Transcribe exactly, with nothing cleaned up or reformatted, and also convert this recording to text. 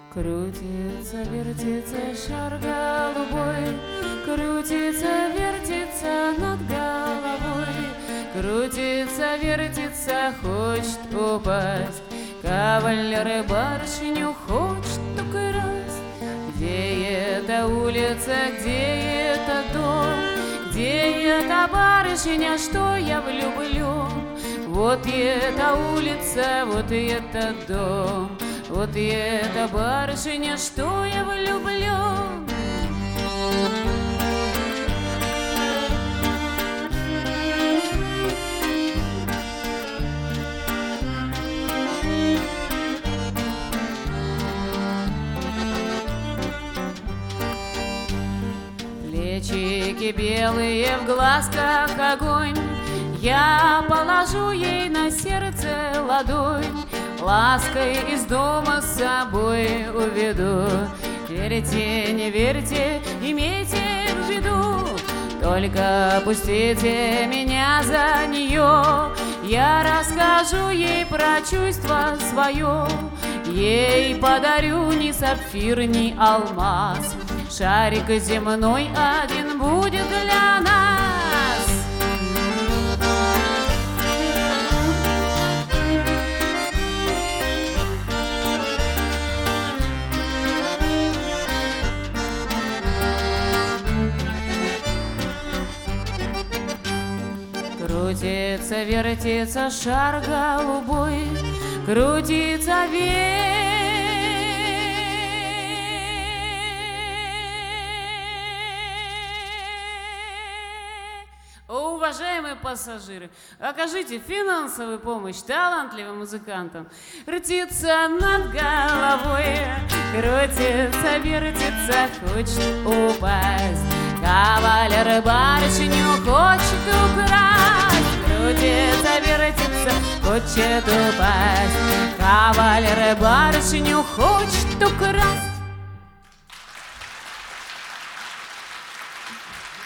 Крутится, вертится шар голубой, крутится, вертится над головой, крутится, вертится, хочет упасть. Кавалер и барышню хочет украсть. Где эта улица, где это дом, где эта барышня, что я влюблю? Вот и эта улица, вот и этот дом, вот и эта барышня, что я влюблю. Плечики белые, в глазках огонь, я положу ей на сердце ладонь, лаской из дома с собой уведу. Верьте, не верьте, имейте в виду, только пустите меня за нее. Я расскажу ей про чувство свое, ей подарю ни сапфир, ни алмаз. Шарик земной один будет для нас. Крутится, вертится шар голубой, крутится вверх. Уважаемые пассажиры, окажите финансовую помощь талантливым музыкантам. Крутится над головой, крутится, вертится, хочет упасть. Кавалер и барышню хочет украсть. Крутится, вертится, хочет упасть. Кавалер и барышню хочет украсть.